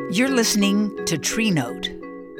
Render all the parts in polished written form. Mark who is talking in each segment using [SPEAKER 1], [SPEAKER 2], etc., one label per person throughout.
[SPEAKER 1] You're listening to Tree Note.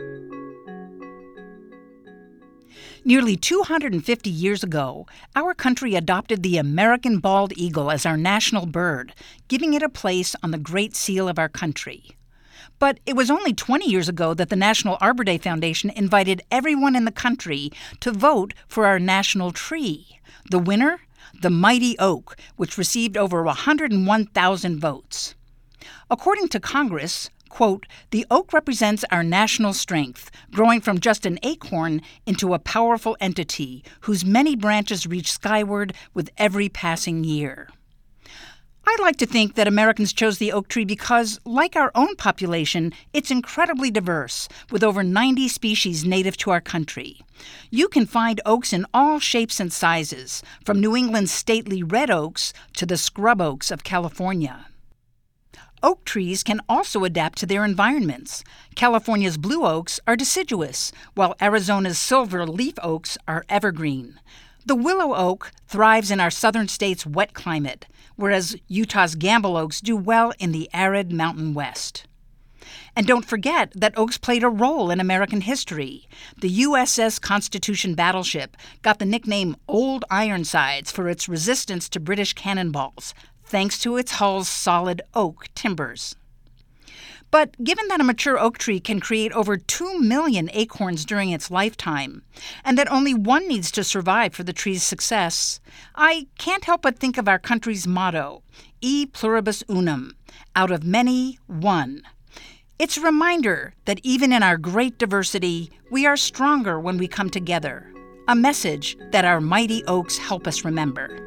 [SPEAKER 1] Nearly 250 years ago, our country adopted the American bald eagle as our national bird, giving it a place on the Great Seal of our country. But it was only 20 years ago that the National Arbor Day Foundation invited everyone in the country to vote for our national tree. The winner? The mighty oak, which received over 101,000 votes. According to Congress, quote, "The oak represents our national strength, growing from just an acorn into a powerful entity whose many branches reach skyward with every passing year." I like to think that Americans chose the oak tree because, like our own population, it's incredibly diverse, with over 90 species native to our country. You can find oaks in all shapes and sizes, from New England's stately red oaks to the scrub oaks of California. Oak trees can also adapt to their environments. California's blue oaks are deciduous, while Arizona's silver leaf oaks are evergreen. The willow oak thrives in our southern state's wet climate, whereas Utah's gamble oaks do well in the arid mountain west. And don't forget that oaks played a role in American history. The USS Constitution battleship got the nickname Old Ironsides for its resistance to British cannonballs, thanks to its hull's solid oak timbers. But given that a mature oak tree can create over 2 million acorns during its lifetime, and that only one needs to survive for the tree's success, I can't help but think of our country's motto, E pluribus unum, out of many, one. It's a reminder that even in our great diversity, we are stronger when we come together, a message that our mighty oaks help us remember.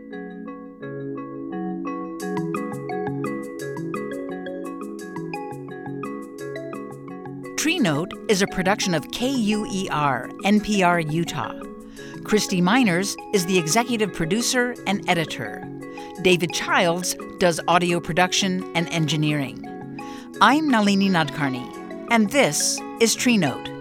[SPEAKER 1] Tree Note is a production of KUER, NPR, Utah. Christy Miners is the executive producer and editor. David Childs does audio production and engineering. I'm Nalini Nadkarni, and this is Tree Note.